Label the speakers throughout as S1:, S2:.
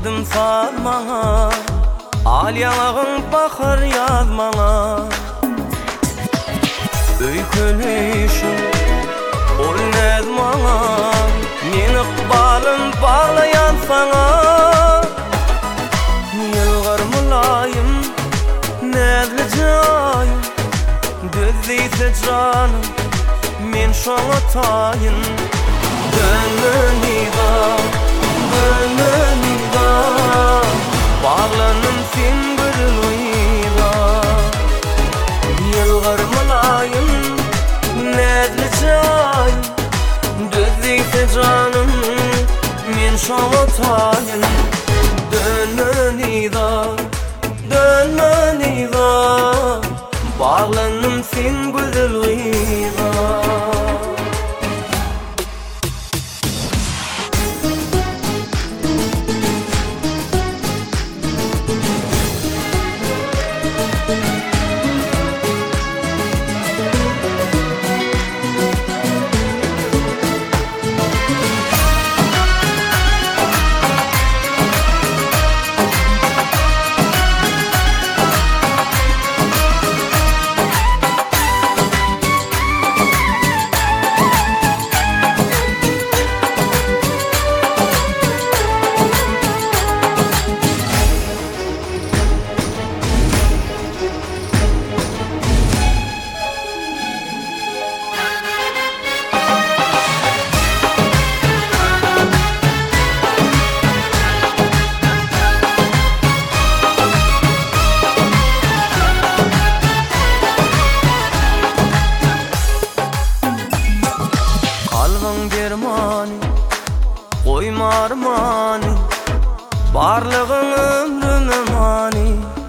S1: Geldim sarmana, al yanağın bakır yazmana. Öykünüşüm ol nezmana, men ıkbalım bağlayan sana. Yılgar mulayım, nezli cayım, düzdeyse canım, men şoňa taýyn. Gönlünida, gönlünida, bağlanım sen gülüyda. Yılgar mulayım, nezli cayım, düzdeyse canım, men şoňa taýyn. Gönlünida, gönlünida, bağlanım sen gülüyda. Germani, koyma armani, barlığın ömrüme mani.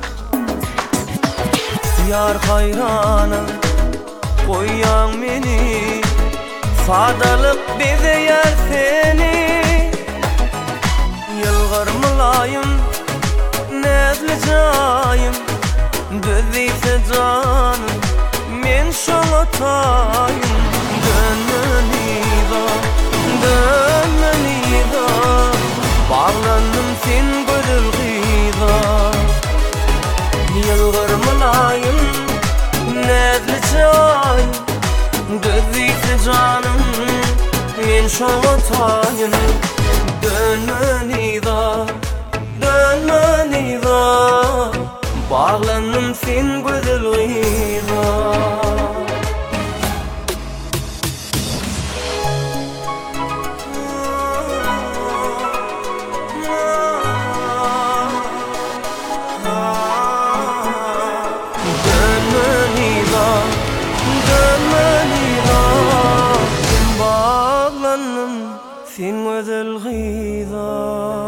S1: Yar hayrana, koyan meni, sadalık bize yer seni. Yılgar mulayım, nezli cayım, düzdeyse canım, men şoňa taýyn. Gönlünida, gönlünida, bağlandım sen gülüyda. Yılgar mulayım, nezli cayım, düzdeyse canım, men şoňa taýyn. Gönlünida, gönlünida, bağlandım sen gülüyda. Sen özel gıda.